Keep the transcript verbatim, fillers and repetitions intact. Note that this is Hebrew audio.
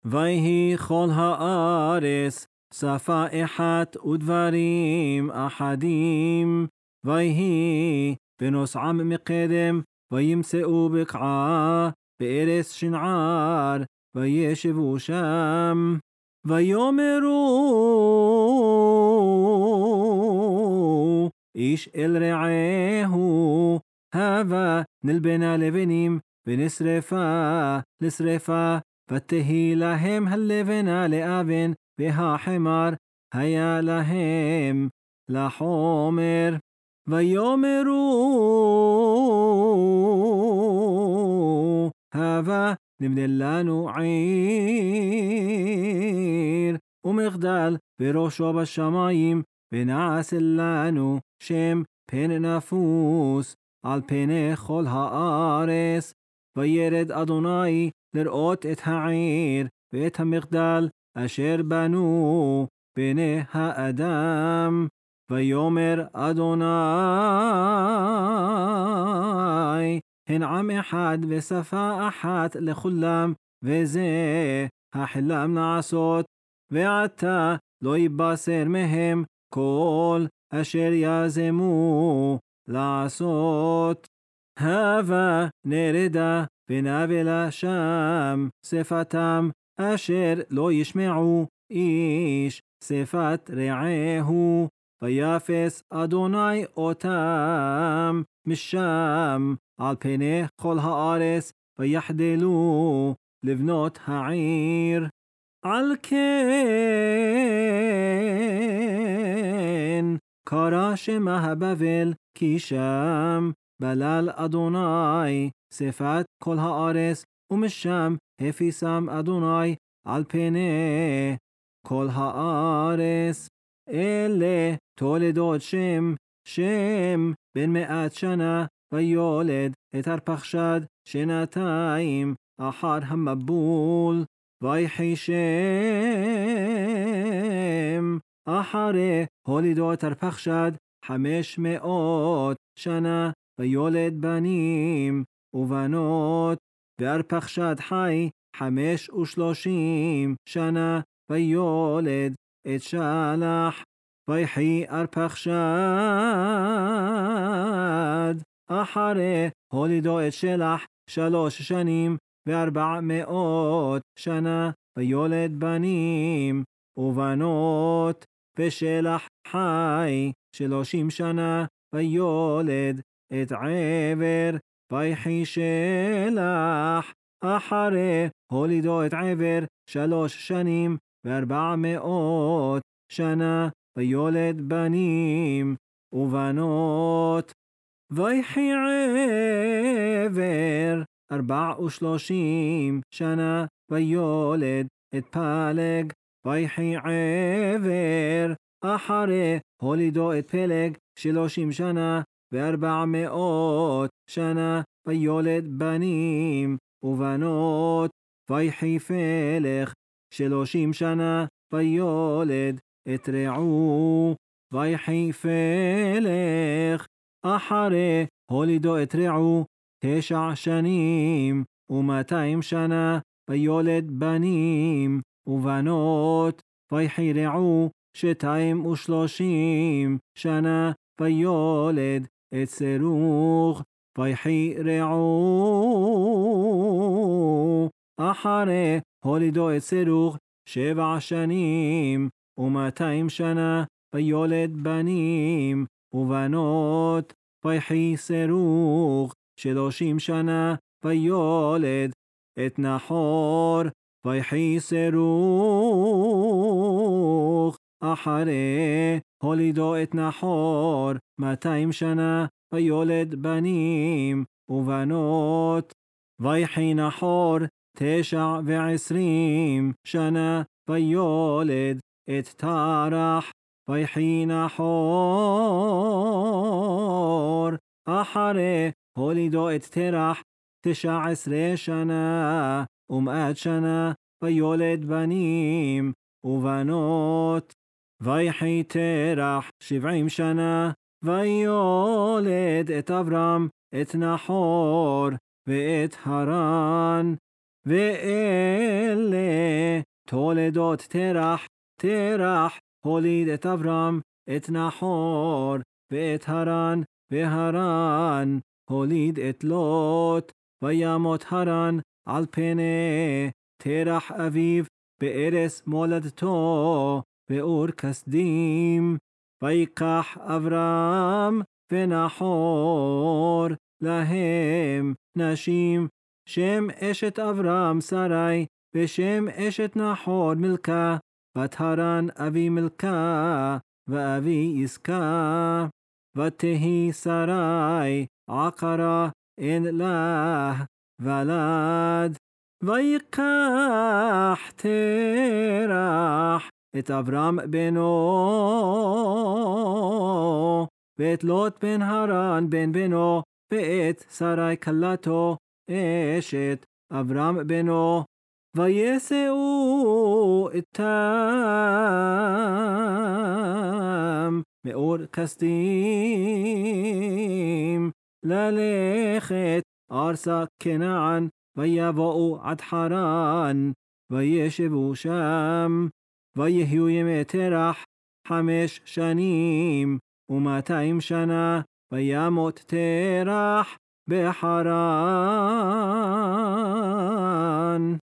ויהי כל הארץ שפה אחת ודברים אחדים, ויהי ונוסעם מקדם, וימצאו בקעה בארץ שנער, וישבו שם. ויאמרו איש אל רעהו, הבה נלבנה לבנים ונשרפה לשרפה, ותהי להם הלבנה לאבן והחמר היה להם לחומר. ויאמרו הבה נבנה לנו עיר ומגדל בראשו בשמיים, ונעשה לנו שם פן נפוס על פני כל הארץ. וירד אדוני לראות את העיר ואת המגדל אשר בנו בני האדם. ויאמר אדוני, הן עם אחד ושפה אחת לכולם, וזה החלם לעשות. ועתה לא יבשר מהם כל אשר יזמו לעשות. הבה נרדה ונבלה שם שפתם, אשר לא ישמעו איש שפת רעהו. ויפס אדוני אותם משם על פני כל הארץ, ויחדלו לבנות העיר. על כן קרא שמה בבל, כי שם בלל אדוני שפת כל הארץ, ומשם הפיסם אדוני על פני כל הארץ. אלה תולדות שם, שם בן מאת שנה, ויולד את ארפחשד שנתיים אחר המבול. ויחי שם אחרי הולידו את ארפחשד חמש מאות שנה, ויולד בנים ובנות. וארפחשד חי חמש ושלושים שנה, ויולד את שלח. ויחי ארפחשד אחרי הולידו את שלח שלוש שנים וארבע מאות שנה, ויולד בנים ובנות. ושלח חי שלושים שנה, ויולד את עבר. ויחי שלח אחרי הולידו את עבר שלוש שנים וארבע מאות שנה, ויולד בנים ובנות. ויחי עבר ארבע ושלושים שנה, ויולד את פלג. ויחי עבר אחרי הולידו את פלג שלושים שנה וארבע מאות שנה, ויולד בנים ובנות. ויחי פלח שלושים שנה, ויולד את רעו. ויחי פלח אחרי הולידו את רעו תשע שנים ומאתיים שנה, ויולד בנים ובנות. ויחי רעו שתיים ושלושים שנה, ויולד את סרוך. ויחי רעו אחרי הולידו את סרוך שבע שנים ומאתיים שנה, ויולד בנים ובנות. ויחי סרוך שלושים שנה, ויולד את נחור. ויחי סרוך אחרי הולידו את נחור מאתיים שנה, ויולד בנים ובנות. ויחי נחור תשע ועשרים שנה, ויולד את תרח. ויחי נחור אחרי הולידו את תרח תשע עשרה שנה ומאת שנה, ויולד בנים ובנות. ויחי תרח שבעים שנה, ויולד את אברהם, את נחור ואת הרן. ואלה תולדות תרח, תרח הוליד את אברהם, את נחור, ואת הרן, והרן הוליד את לוט, וימות הרן על פני תרח אביו, בארץ מולדתו, באור כסדים. ויקח אברהם ונחור להם נשים, שם אשת אברהם שרי, ושם אשת נחור מלכה, בת הרן אבי מלכה, ואבי יסכה. ותהי שרי עקרה, אין לה ולד. ויקח תרח את אברהם בנו, ואת לוט בן הרן בן בנו, ואת שרי כלתו אשת אברהם בנו, ויסעו איתם מאור כסדים ללכת ארצה כנען, ויבואו עד חרן, וישבו שם. ויהיו ימי תרח חמש שנים ומאתיים שנה, וימות תרח בחרן.